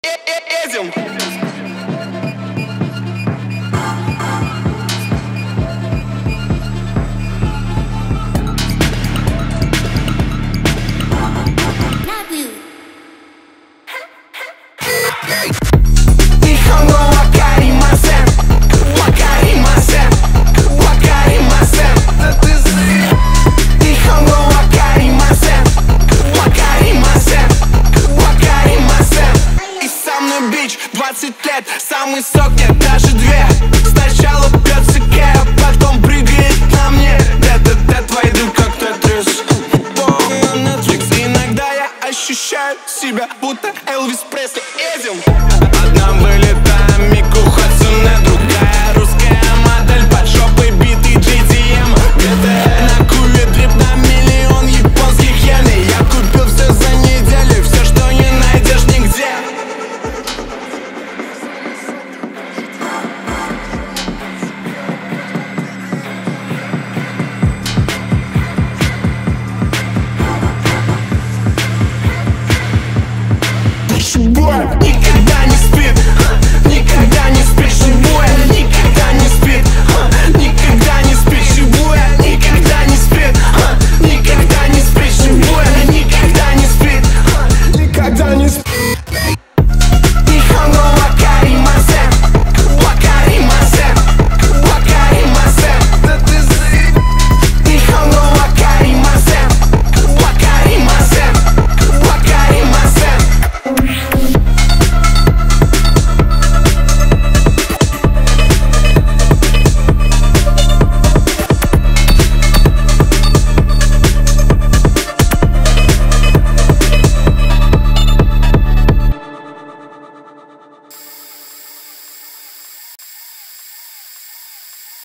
Едем! Бич, 20 лет, самый сок, нет, даже две. Сначала пьется кэ, а потом прыгает на мне. Это твой друг, как Тетрис. На Netflix. Иногда я ощущаю себя, будто Элвис Пресли. Едем. Одна вылетаем, Мику Хадсоне, другая русская модель под жопой битый JDM. Где-то на Кубе трип на миллион японских йен. И я купил все за неделю, все, что не найдешь нигде. Boy,